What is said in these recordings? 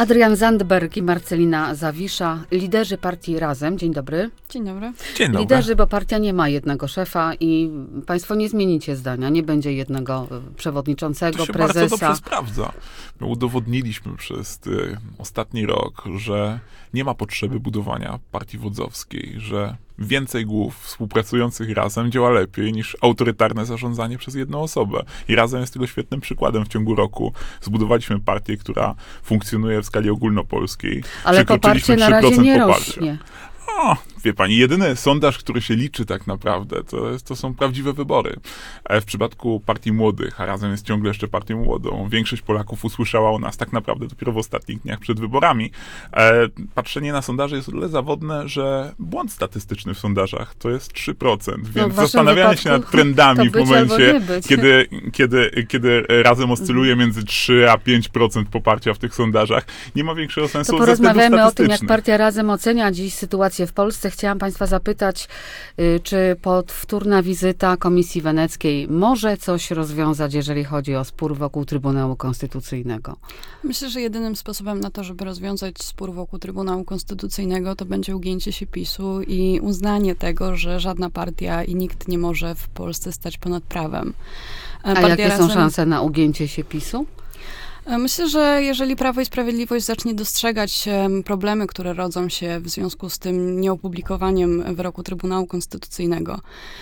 Adrian Zandberg i Marcelina Zawisza, liderzy partii Razem. Dzień dobry. Dzień dobry. Dzień dobry. Liderzy, bo partia nie ma jednego szefa i państwo nie zmienicie zdania. Nie będzie jednego przewodniczącego, to się prezesa. bardzo dobrze sprawdza. My udowodniliśmy przez ostatni rok, że nie ma potrzeby budowania partii wodzowskiej, że więcej głów współpracujących razem działa lepiej niż autorytarne zarządzanie przez jedną osobę. I Razem jest tego świetnym przykładem. W ciągu roku zbudowaliśmy partię, która funkcjonuje w skali ogólnopolskiej. Ale poparcie na razie nie rośnie. O, wie pani, jedyny sondaż, który się liczy tak naprawdę, to są prawdziwe wybory. W przypadku partii młodych, a Razem jest ciągle jeszcze partią młodą, większość Polaków usłyszała o nas tak naprawdę dopiero w ostatnich dniach przed wyborami. Patrzenie na sondaże jest o tyle zawodne, że błąd statystyczny w sondażach to jest 3%, więc zastanawianie się nad trendami w momencie, kiedy Razem oscyluje między 3 a 5% poparcia w tych sondażach, nie ma większego sensu. To porozmawiamy o tym, jak partia Razem ocenia dziś sytuację w Polsce. Chciałam państwa zapytać, czy powtórna wizyta Komisji Weneckiej może coś rozwiązać, jeżeli chodzi o spór wokół Trybunału Konstytucyjnego? Myślę, że jedynym sposobem na to, żeby rozwiązać spór wokół Trybunału Konstytucyjnego, to będzie ugięcie się PiS-u i uznanie tego, że żadna partia i nikt nie może w Polsce stać ponad prawem. A jakie są szanse na ugięcie się PiS-u? Myślę, że jeżeli Prawo i Sprawiedliwość zacznie dostrzegać problemy, które rodzą się w związku z tym nieopublikowaniem wyroku Trybunału Konstytucyjnego,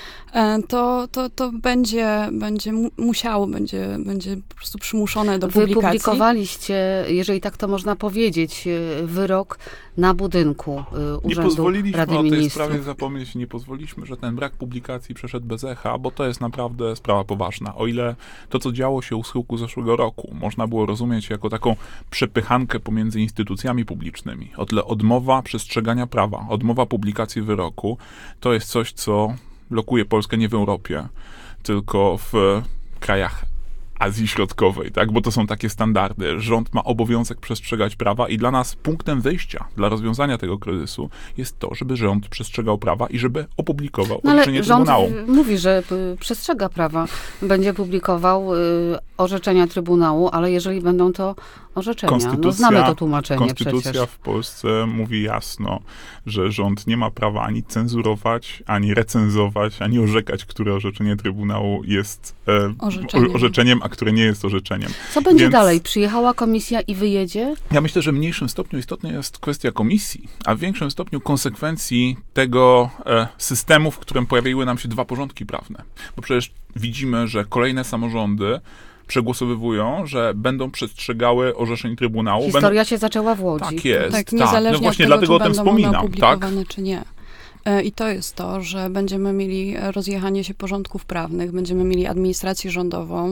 to będzie musiało, będzie po prostu przymuszone do publikacji. Wy publikowaliście, jeżeli tak to można powiedzieć, wyrok na budynku Urzędu Rady Ministrów. Nie pozwoliliśmy o tej sprawie zapomnieć, nie pozwoliliśmy, że ten brak publikacji przeszedł bez echa, bo to jest naprawdę sprawa poważna. O ile to, co działo się u schyłku zeszłego roku, można było rozumieć jako taką przepychankę pomiędzy instytucjami publicznymi, o tyle odmowa przestrzegania prawa, odmowa publikacji wyroku, to jest coś, co blokuje Polskę nie w Europie, tylko w krajach Azji Środkowej, tak? Bo to są takie standardy. Rząd ma obowiązek przestrzegać prawa i dla nas punktem wyjścia dla rozwiązania tego kryzysu jest to, żeby rząd przestrzegał prawa i żeby opublikował orzeczenie Trybunału. Rząd mówi, że przestrzega prawa, będzie publikował orzeczenia Trybunału, ale jeżeli będą to orzeczenia, znamy to tłumaczenie Konstytucja przecież. w Polsce mówi jasno, że rząd nie ma prawa ani cenzurować, ani recenzować, ani orzekać, które orzeczenie Trybunału jest orzeczeniem, a które nie jest orzeczeniem. Co będzie dalej? Przyjechała komisja i wyjedzie? Ja myślę, że w mniejszym stopniu istotna jest kwestia komisji, a w większym stopniu konsekwencji tego systemu, w którym pojawiły nam się dwa porządki prawne. Bo przecież widzimy, że kolejne samorządy przegłosowywują, że będą przestrzegały orzeczeń Trybunału. Historia się zaczęła w Łodzi. Tak jest. Tak, niezależnie no właśnie od tego, dlatego o tym będą wspominam. opublikowane, czy nie. I to jest to, że będziemy mieli rozjechanie się porządków prawnych, będziemy mieli administrację rządową,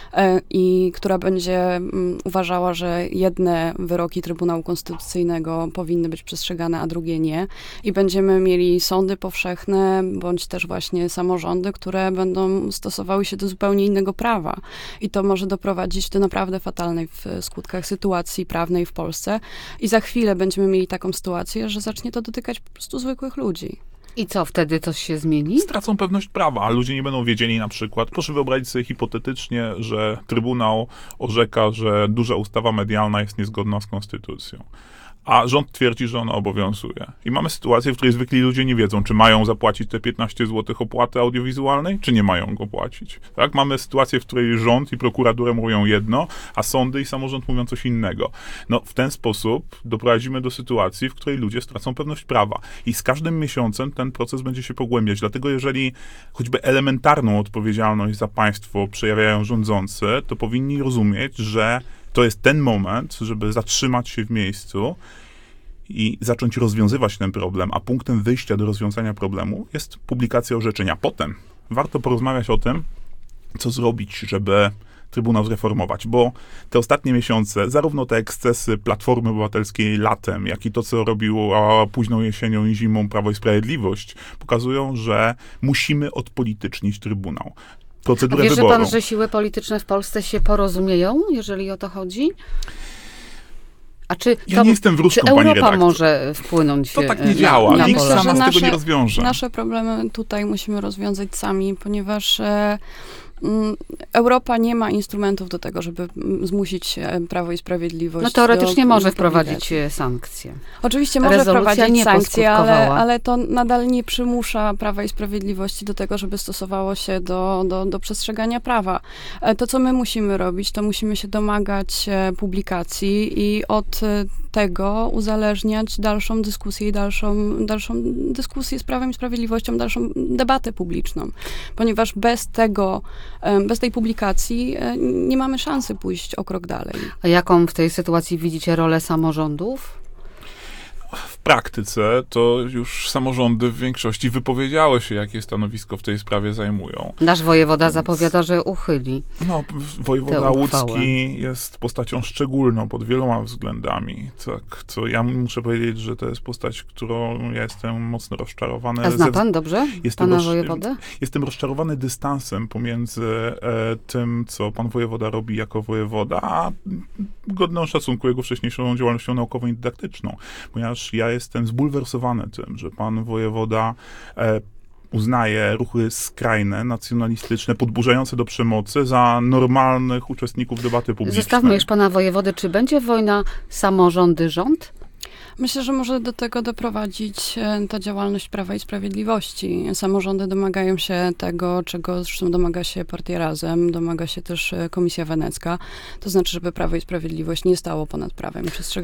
która będzie uważała, że jedne wyroki Trybunału Konstytucyjnego powinny być przestrzegane, a drugie nie. I będziemy mieli sądy powszechne, bądź też właśnie samorządy, które będą stosowały się do zupełnie innego prawa. I to może doprowadzić do naprawdę fatalnej w skutkach sytuacji prawnej w Polsce. I za chwilę będziemy mieli taką sytuację, że zacznie to dotykać po prostu zwykłych ludzi. I co, wtedy coś się zmieni? Stracą pewność prawa, a ludzie nie będą wiedzieli na przykład, proszę wyobrazić sobie hipotetycznie, że Trybunał orzeka, że duża ustawa medialna jest niezgodna z konstytucją. A rząd twierdzi, że ona obowiązuje. I mamy sytuację, w której zwykli ludzie nie wiedzą, czy mają zapłacić te 15 zł opłaty audiowizualnej, czy nie mają go płacić. Tak? Mamy sytuację, w której rząd i prokuratura mówią jedno, a sądy i samorząd mówią coś innego. No, w ten sposób doprowadzimy do sytuacji, w której ludzie stracą pewność prawa. I z każdym miesiącem ten proces będzie się pogłębiać. Dlatego jeżeli choćby elementarną odpowiedzialność za państwo przejawiają rządzący, to powinni rozumieć, że to jest ten moment, żeby zatrzymać się w miejscu i zacząć rozwiązywać ten problem, a punktem wyjścia do rozwiązania problemu jest publikacja orzeczenia. Potem warto porozmawiać o tym, co zrobić, żeby Trybunał zreformować, bo te ostatnie miesiące, zarówno te ekscesy Platformy Obywatelskiej latem, jak i to, co robiło późną jesienią i zimą Prawo i Sprawiedliwość, pokazują, że musimy odpolitycznić Trybunał. A wierzy pan, że siły polityczne w Polsce się porozumieją, jeżeli o to chodzi? A czy ja nie jestem wróżką, czy Europa pani redaktor może wpłynąć to tak nie działa. Ja Nikt myślę, sam że tego nie rozwiąże. Nasze problemy tutaj musimy rozwiązać sami, ponieważ Europa nie ma instrumentów do tego, żeby zmusić Prawo i Sprawiedliwość No teoretycznie może do wprowadzić sankcje. Oczywiście może Rezolucja wprowadzić nie sankcje, poskutkowała. ale to nadal nie przymusza Prawa i Sprawiedliwości do tego, żeby stosowało się do przestrzegania prawa. To, co my musimy robić, to musimy się domagać publikacji i od tego uzależniać dalszą dyskusję i dalszą dyskusję z Prawem i Sprawiedliwością, dalszą debatę publiczną. Ponieważ bez tej publikacji nie mamy szansy pójść o krok dalej. A jaką w tej sytuacji widzicie rolę samorządów? W praktyce to już samorządy w większości wypowiedziały się, jakie stanowisko w tej sprawie zajmują. Nasz wojewoda zapowiada, że uchyli. No, wojewoda łódzki jest postacią szczególną pod wieloma względami. Tak, co ja muszę powiedzieć, że to jest postać, którą ja jestem mocno rozczarowany. A zna pan dobrze pana wojewodę? Jestem rozczarowany dystansem pomiędzy tym, co pan wojewoda robi jako wojewoda, a godną szacunku jego wcześniejszą działalnością naukową i dydaktyczną. Ponieważ ja jestem zbulwersowany tym, że pan wojewoda uznaje ruchy skrajne, nacjonalistyczne, podburzające do przemocy za normalnych uczestników debaty publicznej. Zostawmy już pana wojewody. Czy będzie wojna samorządy-rząd? Myślę, że może do tego doprowadzić ta działalność Prawa i Sprawiedliwości. Samorządy domagają się tego, czego zresztą domaga się Partia Razem, domaga się też Komisja Wenecka. To znaczy, żeby Prawo i Sprawiedliwość nie stało ponad prawem i przestrzegało